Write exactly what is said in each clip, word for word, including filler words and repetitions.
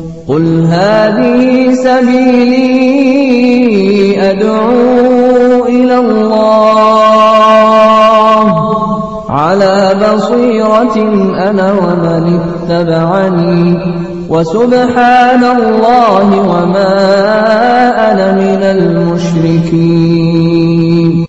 قل هذه سبيلي أدعو إلى الله على بصيرة أنا ومن اتبعني وسبحان الله وما أنا من المشركين.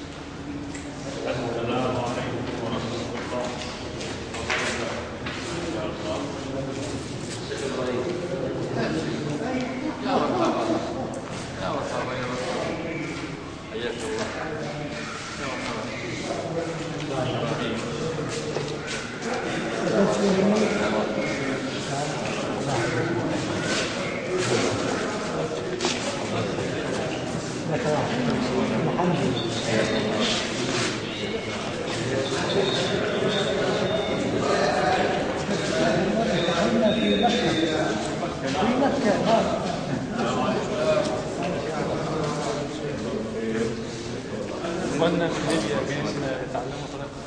أخواننا في ليبيا جايين يتعلموا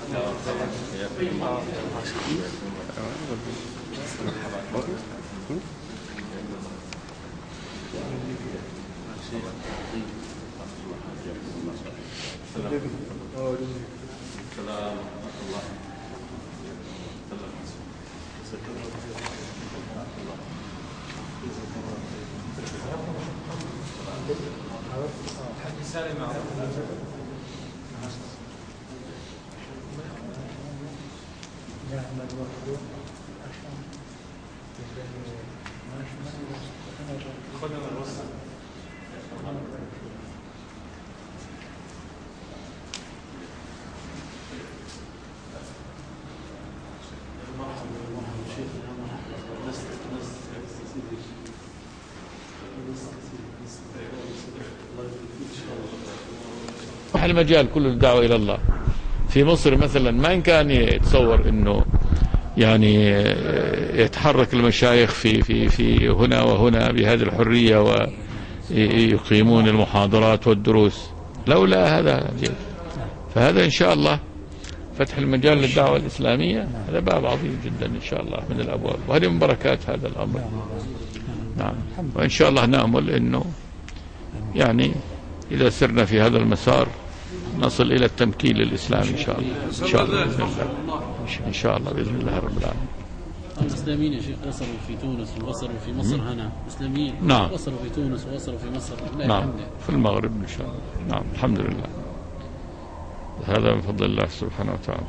المجال كله الدعوة إلى الله. في مصر مثلا ما إن كان يتصور إنه يعني يتحرك المشايخ في في في هنا وهنا بهذه الحرية ويقيمون المحاضرات والدروس لولا هذا. فهذا إن شاء الله فتح المجال للدعوة الإسلامية هذا باب عظيم جدا إن شاء الله من الأبواب، وهذه من بركات هذا الأمر. نعم، وإن شاء الله نأمل إنه يعني إذا سرنا في هذا المسار نصل إلى التمكين للإسلام إن شاء الله. إن شاء الله بإذن الله. إن شاء الله بإذن الله رب العالمين. المسلمين يا شيخ وصلوا في تونس ووصلوا في مصر هنا، مسلمين نعم وصلوا في تونس ووصلوا في مصر. نعم في المغرب إن شاء الله. نعم الحمد لله، هذا من فضل الله سبحانه وتعالى.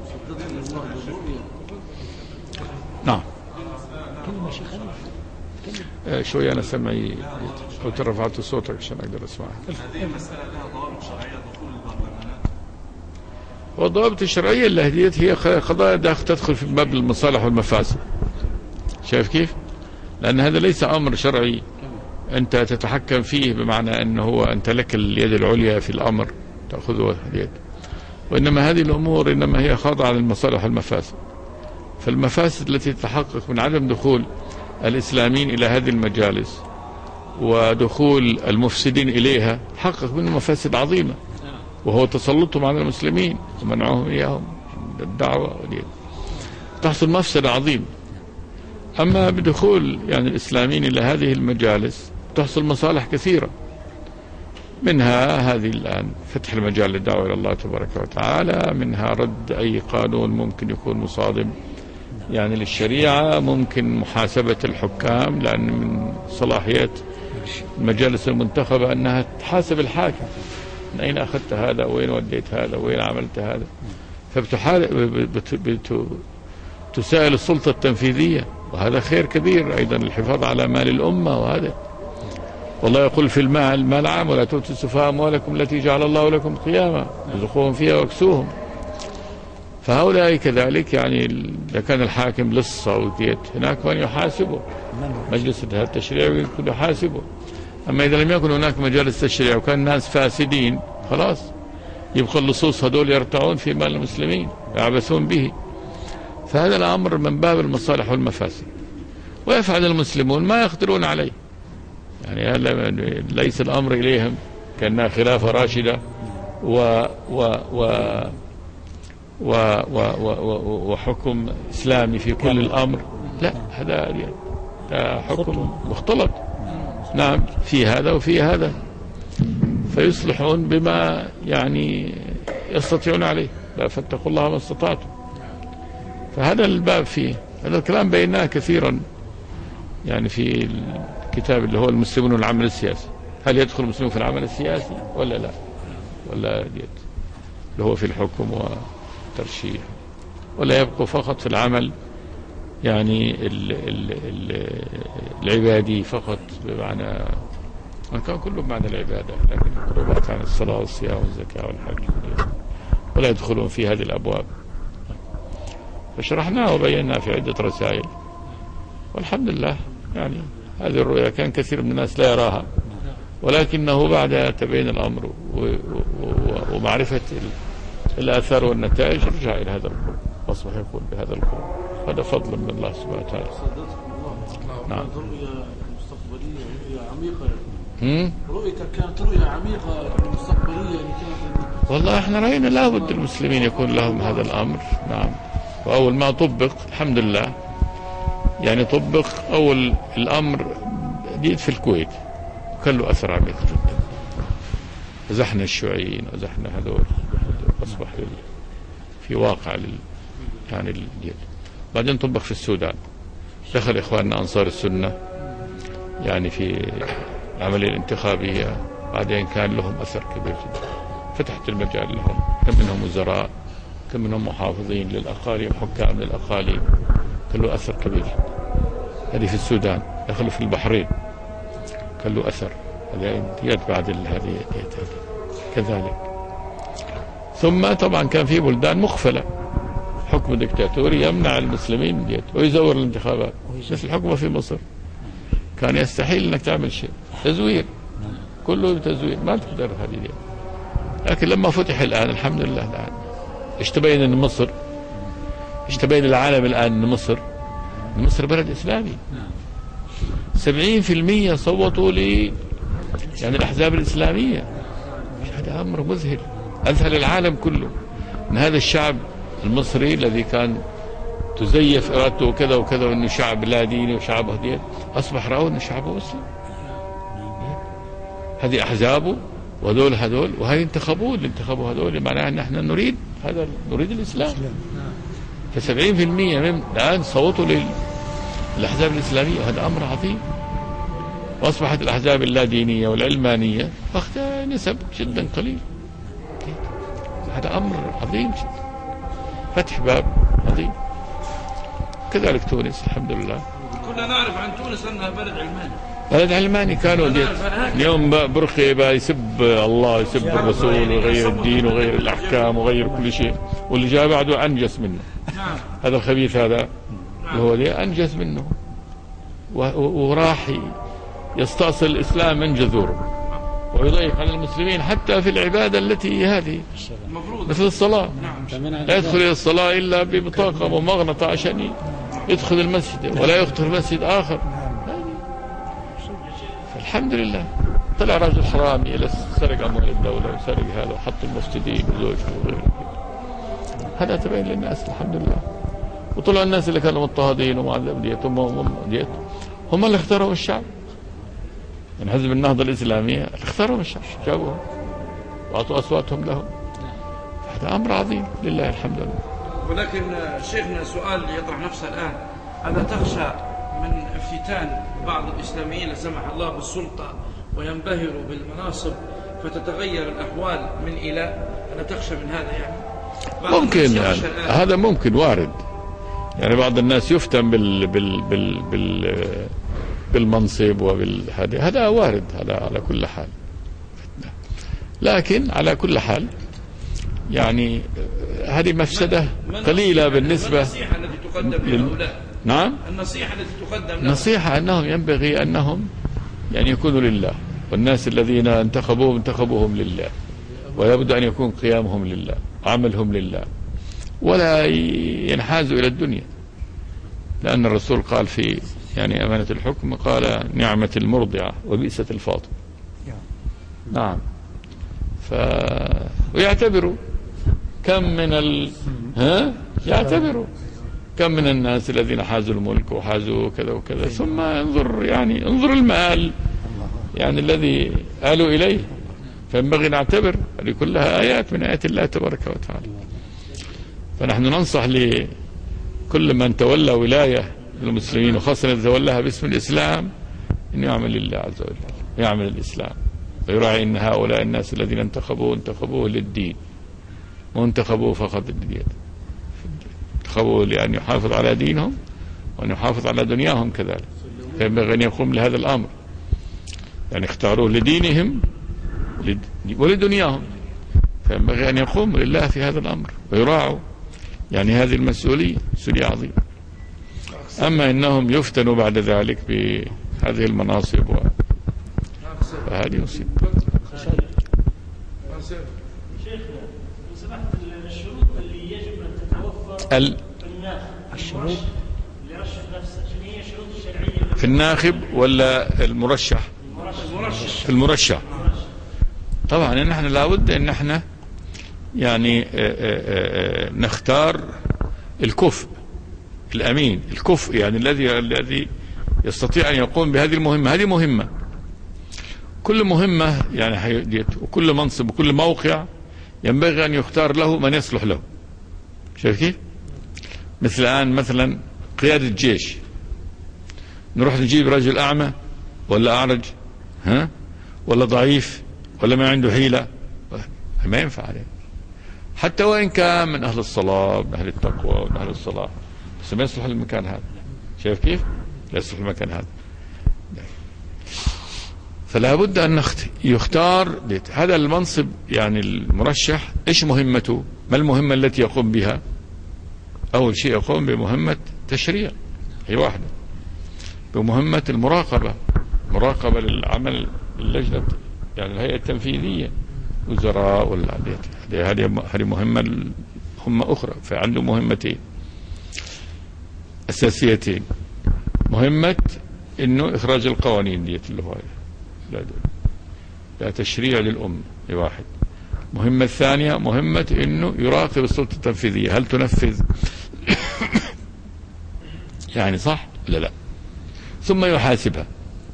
نعم آه شوي أنا سمعي لو ترفعت صوتك عشان أقدر أسمعك. هذه المسألة لها ضوابط شرعية دخول البرلمانات؟ والضوابط الشرعية اللي هديت هي قضايا تدخل في باب المصالح والمفاسد. شايف كيف؟ لأن هذا ليس أمر شرعي أنت تتحكم فيه بمعنى أنه هو أنت لك اليد العليا في الأمر تأخذه اليد، وإنما هذه الأمور إنما هي خاضعة للمصالح والمفاسد. فالمفاسد التي تتحقق من عدم دخول الإسلاميين إلى هذه المجالس ودخول المفسدين إليها حقق منه مفاسد عظيمة، وهو تسلطهم على المسلمين ومنعهم إياهم الدعوة ودين. تحصل مفسدة عظيمة. أما بدخول يعني الإسلاميين إلى هذه المجالس تحصل مصالح كثيرة، منها هذه الآن فتح المجال للدعوة إلى الله تبارك وتعالى، منها رد أي قانون ممكن يكون مصادم يعني للشريعة، ممكن محاسبة الحكام، لأن من صلاحيات المجالس المنتخبة أنها تحاسب الحاكم، من أين أخذت هذا، وين وديت هذا، وين عملت هذا. فبتسائل السلطة التنفيذية، وهذا خير كبير أيضا للحفاظ على مال الأمة. وهذا والله يقول في المال المال عام ولا تؤتوا السفهاء أموالكم التي جعل الله لكم قياما ارزقوهم فيها واكسوهم. فهؤلاء كذلك يعني إذا كان الحاكم لص أو ديت هناك من يحاسبه، مجلس التشريع يكون يحاسبه. أما إذا لم يكن هناك مجالس تشريع وكان الناس فاسدين خلاص يبقى اللصوص هذول يرتعون في مال المسلمين يعبثون به. فهذا الأمر من باب المصالح والمفاسد، ويفعل المسلمون ما يقدرون عليه. يعني ليس الأمر إليهم كأنها خلافة راشدة و و و و و و وحكم إسلامي في كل الأمر، لا، هذا حكم مختلط. نعم، في هذا وفي هذا، فيصلحون بما يعني يستطيعون عليه. فاتقوا الله ما استطعتم. فهذا الباب فيه هذا الكلام بيناه كثيرا يعني في الكتاب اللي هو المسلمون والعمل السياسي. هل يدخل المسلمون في العمل السياسي ولا لا، ولا يد اللي هو في الحكم والترشيح، ولا يبقوا فقط في العمل يعني ال ال ال العبادي فقط، بمعنى كان كله بمعنى العبادة، لكن القربات عن الصلاة والصيام والزكاة والحج، ولا يدخلون في هذه الأبواب. فشرحناه وبيناه في عدة رسائل، والحمد لله يعني هذه الرؤيا كان كثير من الناس لا يراها، ولكنه بعد تبين الأمر ومعرفة الآثار والنتائج رجع إلى هذا القول، أصبح يقول بهذا القول. هذا فضل من الله سبحانه وتعالى. نعم. رؤية مستقبلية، رؤية عميقة. رؤيتك كانت رؤية عميقة مستقبلية. والله احنا رأينا لابد المسلمين يكون لهم هذا الأمر. نعم. وأول ما طبق الحمد لله، يعني طبق أول الأمر جيت في الكويت، كان له أثر عميق جدا. زحنا الشيوعيين وزحنا هذول، أصبح في واقع لل يعني الجيل. بعدين طبق في السودان، دخل إخواننا أنصار السنة يعني في العملية الانتخابية، بعدين كان لهم أثر كبير جدا. فتحت المجال لهم، كم منهم وزراء، كم منهم محافظين للأقاليم، حكام للأقاليم، كان له أثر كبير. هذه في السودان. دخلوا في البحرين، كان له أثر. هذه يد بعد هذه كذلك. ثم طبعا كان في بلدان مخفلة، حكم دكتاتوري يمنع المسلمين ديت ويزور الانتخابات، مثل الحكم في مصر. كان يستحيل انك تعمل شيء، تزوير، كله تزوير، ما تقدر هذه ديت. لكن لما فتح الآن الحمد لله، الآن ايش تبين ان مصر، ايش تبين العالم الآن ان مصر مصر بلد إسلامي. سبعين في المية صوتوا لي يعني الأحزاب الإسلامية. هذا أمر مذهل، أذهل العالم كله أن هذا الشعب المصري الذي كان تزيف إرادته وكذا وكذا، وأنه شعب لا ديني وشعب هديت، أصبح رأوا أنه شعبه مسلم. هذه أحزابه وهذول هذول، وهي انتخبوه اللي انتخبوا هذول، معناها أن احنا نريد هذا، نريد الإسلام. فسبعين في المية من الآن صوتوا للأحزاب الإسلامية، وهذا أمر عظيم. وأصبحت الأحزاب اللادينية والعلمانية أخذها نسب جدا قليل. هذا أمر عظيم جدا، فتح باب عظيم. كذلك تونس الحمد لله. كلنا نعرف عن تونس أنها بلد علماني. بلد علماني كانوا اليوم برقي بقى يسب الله، يسب الرسول، وغير الدين وغير الأحكام وغير كل شيء، واللي جاء بعده أنجس منه. هذا الخبيث هذا اللي هو ده أنجس منه، وراح يستأصل الإسلام من جذوره، ويضيق على المسلمين حتى في العبادة التي هذه مثل الصلاة. لا يدخل إلى الصلاة إلا ببطاقة ممغنطة عشان يدخل المسجد، ولا يدخل مسجد آخر. الحمد لله. طلع رجل حرامي إلى سرق أموال الدولة وسرق هذا وحط المفسدين وزوجه وغيره. هذا تبين للناس الحمد لله. وطلع الناس اللي كانوا مضطهدين ومعذب ديت هم ديت هم اللي اختاروا الشعب. من حزب النهضة الإسلامية اللي اختاروا الشعب، جابوهم وأعطوا أصواتهم لهم. هذا أمر عظيم لله الحمد لله. ولكن شيخنا سؤال يطرح نفسه الآن، ألا تخشى من افتتان بعض الإسلاميين لا سمح الله بالسلطة وينبهروا بالمناصب فتتغير الأحوال من إلى؟ ألا تخشى من هذا يعني؟ ممكن يعني، هذا ممكن وارد. يعني بعض الناس يفتن بال بال بال بال بالمنصب وبالهذا، هذا وارد، هذا على كل حال. لكن على كل حال يعني هذه مفسدة قليلة بالنسبة. النصيحة التي تقدم لهؤلاء؟ نعم، النصيحة التي تقدم لهم، النصيحة أنهم ينبغي أنهم يعني يكونوا لله، والناس الذين انتخبوهم انتخبوهم لله، ويبدو أن يكون قيامهم لله، عملهم لله، ولا ينحازوا إلى الدنيا. لأن الرسول قال في يعني أمانة الحكم، قال نعمة المرضعة وبئسة الفاطمة. نعم. ف ويعتبروا كم من ال ها يعتبروا كم من الناس الذين حازوا الملك وحازوا كذا وكذا، ثم انظر يعني انظر المآل يعني الذي آلوا إليه. فينبغي نعتبر هذه كلها آيات من آيات الله تبارك وتعالى. فنحن ننصح لكل من تولى ولاية للمسلمين وخاصة إذا تولاها باسم الإسلام أن يعمل لله عز وجل، يعمل الإسلام ويراعي أن هؤلاء الناس الذين انتخبوه انتخبوه للدين، وانتخبوه فقط للدين، انتخبوه لأن يحافظ على دينهم وأن يحافظ على دنياهم كذلك. فينبغي أن يقوم لهذا الأمر، يعني اختاروه لدينهم ولدنياهم، فينبغي أن يقوم لله في هذا الأمر ويراعوا يعني هذه المسؤولية، مسؤولية عظيمة. أما إنهم يفتنوا بعد ذلك بهذه المناصب و... فهذه مصيبة. شيخنا لو سمحت، الشروط اللي يجب أن تتوفر ال... في الناخب الشروط اللي يرشح نفسه، شنو هي الشروط الشرعية في الناخب ولا المرشح؟ في المرشح. طبعا نحن لابد ان احنا يعني نختار الكفء الامين، الكفء يعني الذي الذي يستطيع ان يقوم بهذه المهمه. هذه مهمه، كل مهمه يعني وكل منصب وكل موقع ينبغي ان يختار له من يصلح له. شايف كيف؟ مثل الان مثلا قياده الجيش، نروح نجيب رجل اعمى ولا اعرج، ها، ولا ضعيف ولا ما عنده حيلة، ما ينفع عليه، حتى وإن كان من أهل الصلاة من أهل التقوى من أهل الصلاة، بس ما يصلح المكان هذا. شايف كيف؟ لا يصلح المكان هذا. فلا بد أن يختار هذا المنصب. يعني المرشح إيش مهمته؟ ما المهمة التي يقوم بها؟ أول شيء يقوم بمهمة تشريع، هي واحدة، بمهمة المراقبة، مراقبة للعمل اللجنة يعني الهيئة التنفيذية، وزراء ولا هذه هذه مهمة مهمة أخرى. فعنده مهمتين أساسيتين، مهمة إنه إخراج القوانين ديت اللي هو لا, لا تشريع للأمة واحد. مهمة الثانية مهمة إنه يراقب السلطة التنفيذية هل تنفذ يعني صح لا لا، ثم يحاسبها،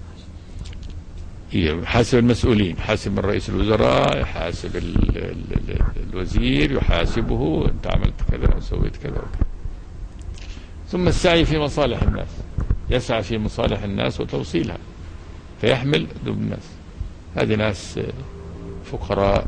يحاسب المسؤولين، يحاسب من رئيس الوزراء، يحاسب ال ال ال الوزير، يحاسبه انت عملت كذا وسويت كذا وكذا. ثم السعي في مصالح الناس، يسعى في مصالح الناس وتوصيلها، فيحمل ذنوب الناس. هذه ناس فقراء،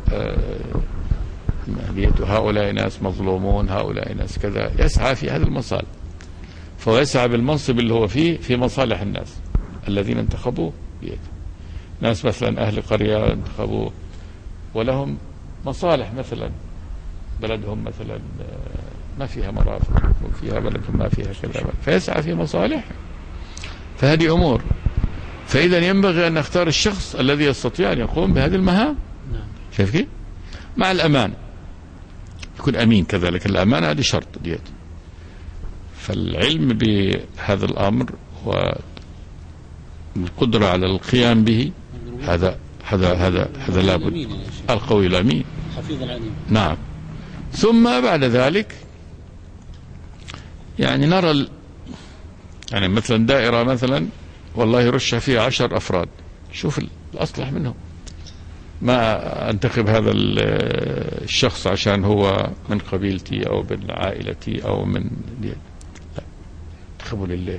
هؤلاء ناس مظلومون، هؤلاء ناس كذا، يسعى في هذه المصالح. فهو يسعى بالمنصب اللي هو فيه في مصالح الناس الذين انتخبوه بيده. ناس مثلا أهل قرية انتخبوه ولهم مصالح، مثلا بلدهم مثلا ما فيها مرافق وفيها بلدهم ما فيها كذا، فيسعى في مصالح. فهذه أمور. فإذا ينبغي أن نختار الشخص الذي يستطيع أن يقوم بهذه المهام. شايف كيف؟ مع الأمان، يكون أمين كذلك. الأمانة هذه شرط ديت. فالعلم بهذا الأمر والقدرة على القيام به هذا هذا هذا هذا لابد. القوي الأمين حفيظ العليم. نعم. ثم بعد ذلك يعني نرى ال... يعني مثلا دائرة مثلا والله يرشح فيها عشر أفراد، شوف الأصلح منهم، ما أنتخب هذا الشخص عشان هو من قبيلتي أو من عائلتي أو من ديت. لا، انتخبوا لله.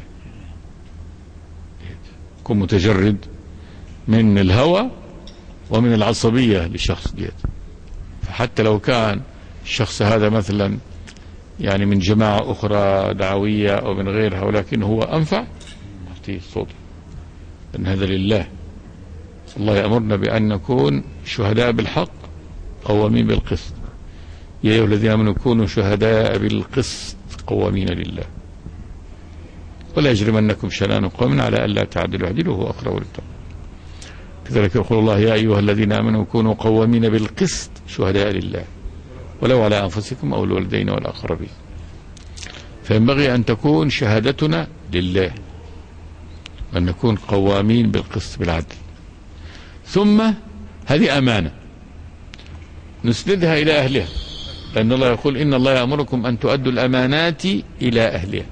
كن متجرد من الهوى ومن العصبية للشخص ديت. فحتى لو كان الشخص هذا مثلا يعني من جماعة أخرى دعوية أو من غيرها، ولكن هو أنفع، أعطيه صوته، لأن هذا لله. الله يأمرنا بأن نكون شهداء بالحق قوامين بالقسط. يا أيها الذين آمنوا كونوا شهداء بالقسط قوامين لله ولا يجرمنكم شنآن قوم على ألا تعدلوا اعدلوا هو أقرب للتقوى. كذلك يقول الله يا أيها الذين آمنوا كونوا قوامين بالقسط شهداء لله ولو على أنفسكم أو الوالدين والأقربين. فينبغي أن تكون شهادتنا لله، أن نكون قوامين بالقسط بالعدل. ثم هذه أمانة نسندها إلى أهلها، لأن الله يقول إن الله يأمركم أن تؤدوا الأمانات إلى أهلها.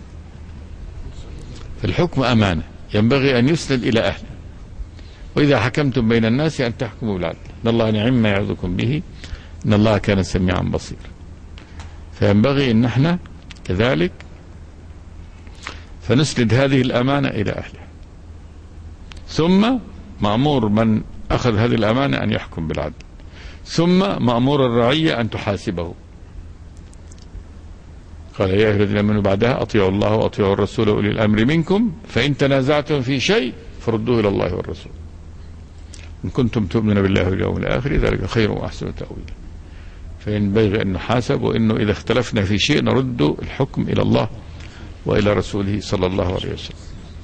فالحكم أمانة ينبغي أن يسند إلى أهله. وإذا حكمتم بين الناس أن تحكموا بالعدل إن الله نعم ما يعظكم به إن الله كان سميعا بصيرا. فينبغي أن نحن كذلك فنسند هذه الأمانة إلى أهلها. ثم مأمور من أخذ هذه الأمانة أن يحكم بالعدل، ثم مأمور الرعية أن تحاسبه. قال يا أيها الذين آمنوا بعدها أطيعوا الله وأطيعوا الرسول وأولي الأمر منكم فإن تنازعتم في شيء فردوه إلى الله والرسول إن كنتم تؤمنون بالله واليوم الآخر ذلك خير وأحسن تأويلا. فينبغي أن نحاسب، وإنه إذا اختلفنا في شيء نرد الحكم إلى الله وإلى رسوله صلى الله عليه وسلم.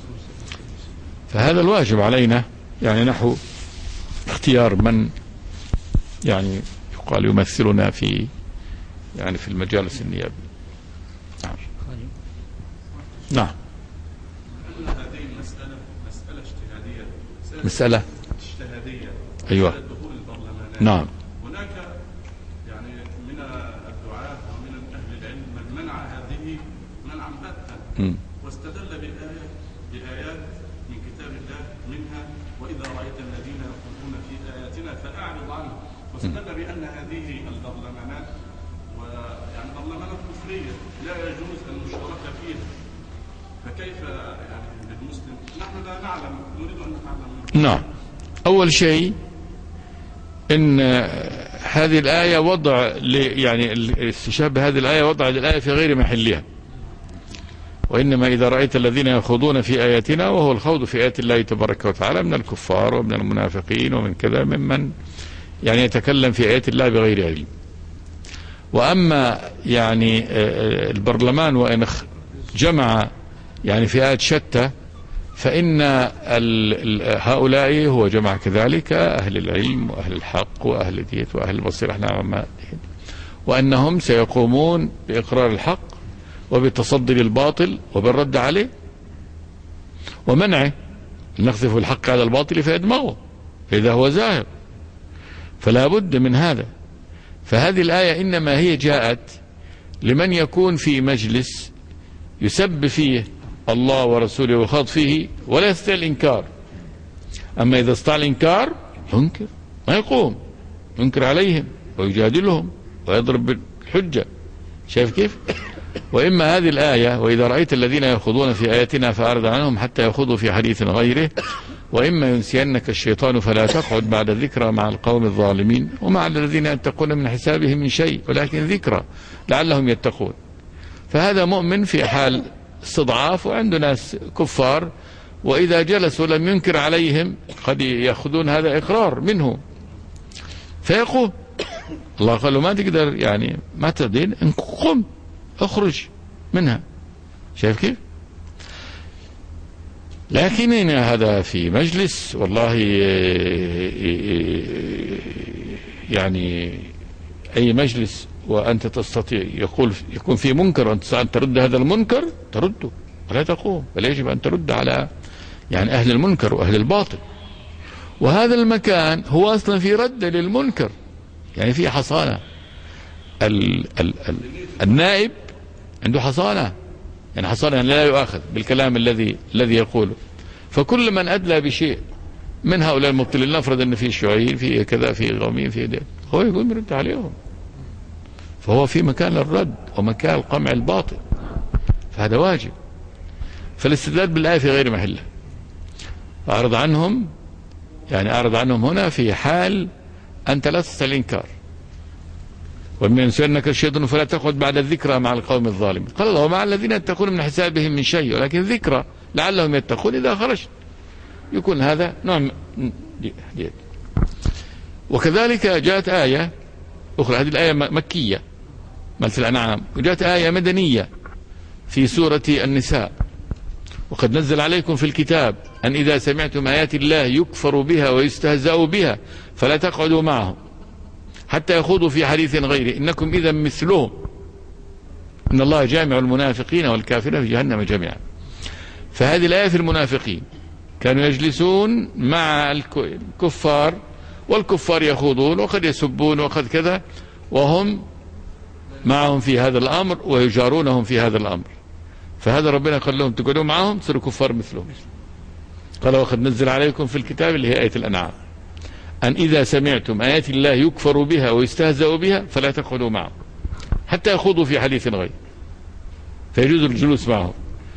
فهذا الواجب علينا، يعني نحو اختيار من يعني يقال يمثلنا في يعني في المجالس النيابية. نعم. نعم. هذه المسألة مسألة اجتهادية. مسألة اجتهادية. أيوة. دخول البرلمانات. نعم. هناك يعني من الدعاة ومن أهل العلم من منع هذه منعا باتا واستدل بآية بآيات من كتاب الله منها وإذا رأيت الذين يخوضون في آياتنا فأعرض عنهم، واستدل بأن هذه البرلمانات ويعني برلمانات كفرية لا يجوز المشاركة فيها. فكيف يعني للمسلم؟ نحن لا نعلم، نريد أن نتعلم. نعم. أول شيء إن هذه الآية وضع يعني الاستشهاد بهذه الآية وضع الآية في غير محلها. وإنما إذا رأيت الذين يخوضون في آياتنا، وهو الخوض في آيات الله تبارك وتعالى من الكفار ومن المنافقين ومن كذا ممن يعني يتكلم في آيات الله بغير علم. وأما يعني البرلمان وإن جمع يعني فئات شتى فإن هؤلاء هو جمع كذلك أهل العلم وأهل الحق وأهل الدين وأهل البصيرة نعم، وأنهم سيقومون بإقرار الحق وبالتصدي للباطل وبالرد عليه ومنعه. نقذف الحق على الباطل فيدمغه فإذا هو زاهر. فلا بد من هذا. فهذه الآية إنما هي جاءت لمن يكون في مجلس يسب فيه الله ورسوله ويخاض فيه ولا يستطيع الإنكار. أما إذا استطاع الإنكار ينكر ما يقوم، ينكر عليهم ويجادلهم ويضرب بالحجة. شايف كيف؟ وإما هذه الآية وإذا رأيت الذين يخوضون في آياتنا فأعرض عنهم حتى يخوضوا في حديث غيره، وإما ينسينك الشيطان فلا تقعد بعد الذكرى مع القوم الظالمين ومع الذين يتقون من حسابهم من شيء ولكن ذكرى لعلهم يتقون. فهذا مؤمن في حال استضعاف، وعنده ناس كفار وإذا جلسوا لم ينكر عليهم قد يأخذون هذا إقرار منه فيقوم. الله قال له ما تقدر يعني ما تدين إن قم اخرج منها. شايف كيف؟ لكن هذا في مجلس والله يعني أي مجلس وأنت تستطيع يقول يكون في منكر وأنت أن ترد هذا المنكر ترده ولا تقوم، بل يجب أن ترد على يعني أهل المنكر وأهل الباطل. وهذا المكان هو أصلا في رد للمنكر، يعني في حصانة. ال ال ال النائب عنده حصانة، يعني حصانة يعني لا يؤاخذ بالكلام الذي الذي يقوله. فكل من أدلى بشيء من هؤلاء المبطلين، نفرض أن في شيوعيين في كذا في غوميين في ده، هو يقول يرد عليهم. فهو في مكان الرد ومكان القمع الباطل، فهذا واجب. فالاستدلال بالآية في غير محله. أعرض عنهم يعني أعرض عنهم هنا في حال أنت لا تستطيع الإنكار. ومن ينسينك الشيطان فلا تقعد بعد الذكرى مع القوم الظالمين. قال الله ومع الذين يتقون من حسابهم من شيء ولكن ذكرى لعلهم يتقون إذا خرجت. يكون هذا نوع دي. وكذلك جاءت آية أخرى، هذه الآية مكية مثل الأنعام، وجاءت آية مدنية في سورة النساء وقد نزل عليكم في الكتاب أن إذا سمعتم آيات الله يكفر بها ويستهزأ بها فلا تقعدوا معهم حتى يخوضوا في حديث غيره إنكم إذا مثلهم إن الله جامع المنافقين والكافرين في جهنم جميعا. فهذه الآية في المنافقين كانوا يجلسون مع الكفار والكفار يخوضون وقد يسبون وقد كذا وهم معهم في هذا الأمر ويجارونهم في هذا الأمر. فهذا ربنا قال لهم تقعدوا معهم تصيروا كفار مثلهم. قال وقد نزل عليكم في الكتاب اللي هي آية الأنعام أن إذا سمعتم آيات الله يكفر بها ويستهزأ بها فلا تقعدوا معهم حتى يخوضوا في حديث غير، فيجوز الجلوس معهم.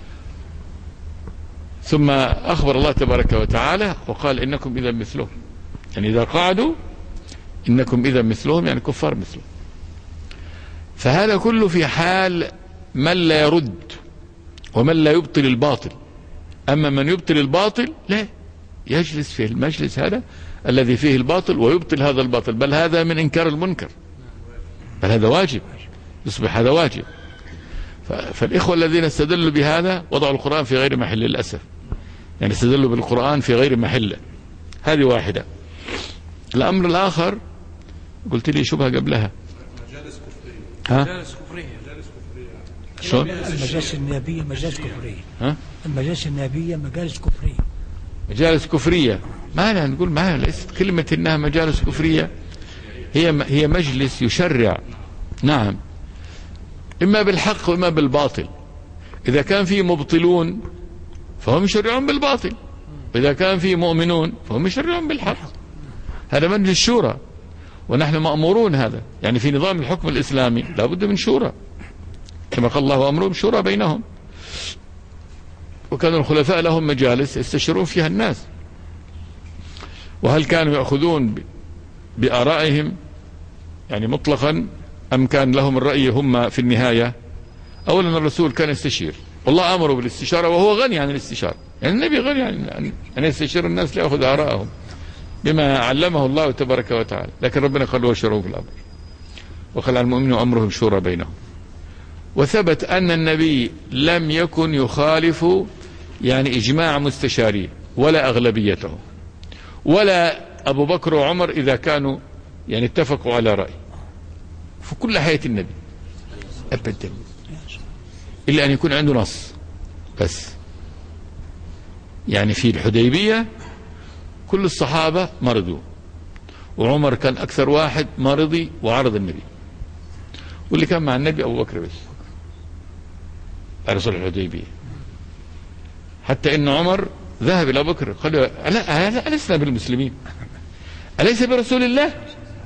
ثم أخبر الله تبارك وتعالى وقال إنكم إذا مثلهم، يعني إذا قعدوا إنكم إذا مثلهم، يعني كفار مثلهم. فهذا كله في حال من لا يرد ومن لا يبطل الباطل. أما من يبطل الباطل لا يجلس في المجلس هذا الذي فيه الباطل ويبطل هذا الباطل، بل هذا من إنكار المنكر، بل هذا واجب، يصبح هذا واجب. فالإخوة الذين استدلوا بهذا وضعوا القرآن في غير محل للأسف، يعني استدلوا بالقرآن في غير محله. هذه واحدة. الأمر الآخر قلت لي شبهة قبلها، مجالس كفرية. ها؟ مجالس كفرية. مجالس كفرية. شلون؟ المجالس النيابية مجالس كفرية. ها؟ المجالس النيابية مجالس كفرية. مجالس كفرية، ما لا نقول ما ليست كلمة إنها مجالس كفرية، هي هي مجلس يشرع، نعم، إما بالحق وإما بالباطل. إذا كان فيه مبطلون فهم يشرعون بالباطل، وإذا كان فيه مؤمنون فهم يشرعون بالحق. هذا مجلس شورى، ونحن مأمورون هذا، يعني في نظام الحكم الإسلامي لا بد من شورى، كما قال الله أمرهم شورى بينهم. وكان الخلفاء لهم مجالس يستشيرون فيها الناس. وهل كانوا يأخذون بآرائهم يعني مطلقا أم كان لهم الرأي هم في النهاية؟ أولا الرسول كان يستشير، والله أمره بالاستشارة وهو غني عن الاستشارة، يعني النبي غني عن أن يستشير الناس ليأخذ آراءهم بما علمه الله تبارك وتعالى. لكن ربنا قال وشروا في الأمر وقال المؤمنون أمرهم شورى بينهم. وثبت أن النبي لم يكن يخالف يعني إجماع مستشاريه ولا أغلبيته، ولا أبو بكر وعمر إذا كانوا يعني اتفقوا على رأي في كل حياة النبي أبدا، إلا أن يكون عنده نص بس. يعني في الحديبية كل الصحابة مرضوا، وعمر كان أكثر واحد مرضي وعرض النبي، واللي كان مع النبي أبو بكر بس على صلح الحديبية. حتى إن عمر ذهب إلى أبو بكر قال له ألا ألسنا بالمسلمين، أليس برسول الله؟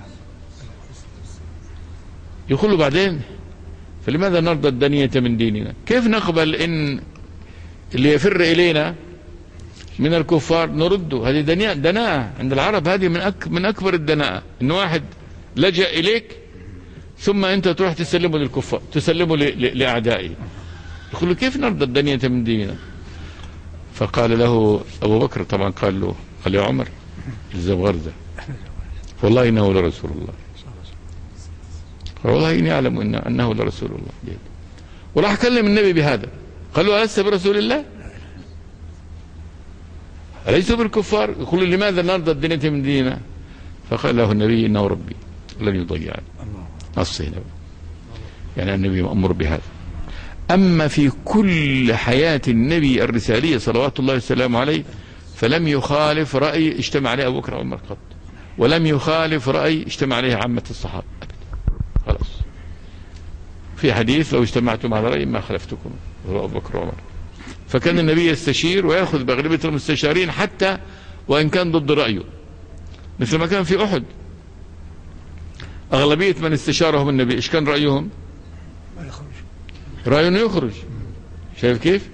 يقول له بعدين فلماذا نرضى الدنية من ديننا؟ كيف نقبل إن اللي يفر إلينا من الكفار نرده؟ هذه دناءة عند العرب، هذه من أك من أكبر الدناءة، إن واحد لجأ إليك ثم أنت تروح تسلمه للكفار، تسلمه لأعدائه. يقول له كيف نرضى الدنيا من ديننا؟ فقال له أبو بكر طبعا قال له قال يا عمر الزم غرزة والله إنه لرسول الله، قال والله إني أعلم إن أنه لرسول الله. وراح كلم النبي بهذا، قال له ألست برسول الله؟ أليس بالكفار؟ يقول لماذا نرضى الدنيا من ديننا؟ فقال له النبي إنه ربي لن يضيعني. نص هنا يعني النبي مأمور بهذا. أما في كل حياة النبي الرسالية صلوات الله وسلامه عليه فلم يخالف رأي اجتمع عليه أبو بكر وعمر قط، ولم يخالف رأي اجتمع عليه عامة الصحابة أبدا. خلاص في حديث لو اجتمعتم على رأي ما خلفتكم، هو أبو بكر وعمر. فكان النبي يستشير ويأخذ بأغلبية المستشارين حتى وإن كان ضد رأيه، مثل ما كان في أحد أغلبية من استشارهم النبي إيش كان رأيهم؟ رأيه أنه يخرج. شايف كيف؟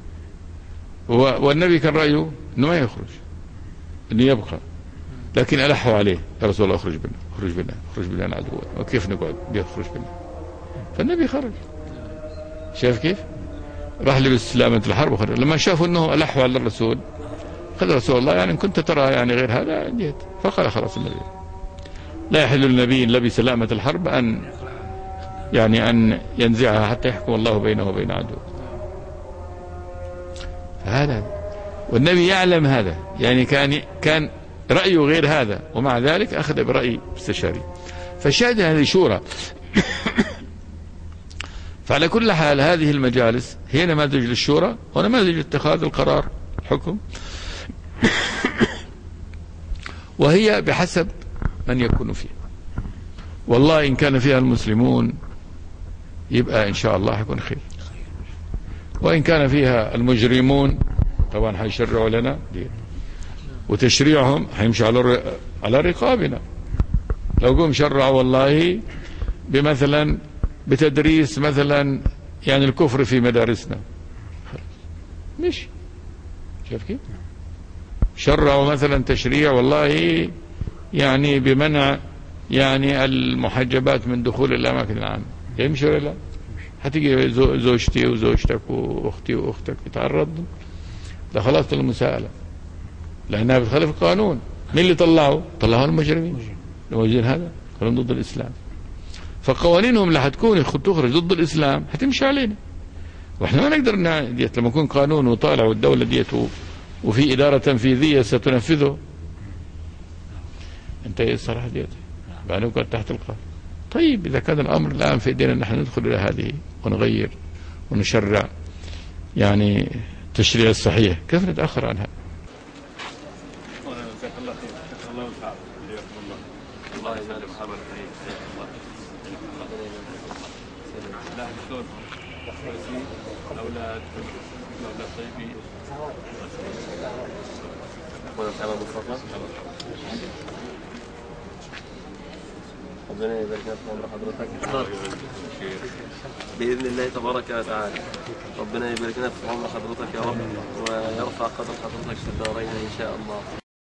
والنبي كان رأيه أنه ما يخرج، أنه يبقى، لكن ألحوا عليه يا رسول الله اخرج بنا اخرج بنا اخرج بنا العدو، وكيف نقعد بيخرج بنا؟ فالنبي خرج. شايف كيف؟ راح لبس لامة الحرب وخرج. لما شافوا أنه ألحوا على الرسول قال رسول الله يعني إن كنت ترى يعني غير هذا جيت. فقال خلاص النبي لا يحل للنبي لبس لامة الحرب أن يعني أن ينزعها حتى يحكم الله بينه وبين عدوه. فهذا والنبي يعلم هذا، يعني كان كان رأيه غير هذا ومع ذلك أخذ برأي استشاري. فشاهد هذه شورى. فعلى كل حال هذه المجالس هي نماذج للشورى ونماذج لاتخاذ القرار الحكم، وهي بحسب من يكون فيها. والله إن كان فيها المسلمون يبقى إن شاء الله حيكون خير. وإن كان فيها المجرمون طبعا حيشرعوا لنا دين، وتشريعهم حيمشي على على رقابنا. لو قوم شرعوا والله بمثلا بتدريس مثلا يعني الكفر في مدارسنا، مش شايف كيف؟ شرعوا مثلا تشريع والله يعني بمنع يعني المحجبات من دخول الأماكن العامة، يمشي ولا لا؟ هتيجي زوجتي وزوجتك واختي واختك يتعرضوا، ده خلاص المساءلة لأنها بتخالف القانون. مين اللي طلعوا؟ طلعوا المجرمين الموجودين، هذا كلهم ضد الإسلام. فقوانينهم اللي هتكون تخرج ضد الإسلام هتمشي علينا، واحنا ما نقدر ديت لما يكون قانون وطالع والدولة ديت وفي إدارة تنفيذية ستنفذه، انت ايه الصراحة ديت بقى نقعد تحت القهر. طيب إذا كان الأمر الآن في إيدينا نحن ندخل إلى هذه ونغير ونشرع يعني التشريع الصحيح، كيف نتأخر عنها؟ الأولاد الأولاد طيبين ربنا يبارك في عمر حضرتك بإذن الله تبارك وتعالى. ربنا يبارك في عمر حضرتك يا رب ويرفع قدر حضرتك في الدارين إن شاء الله.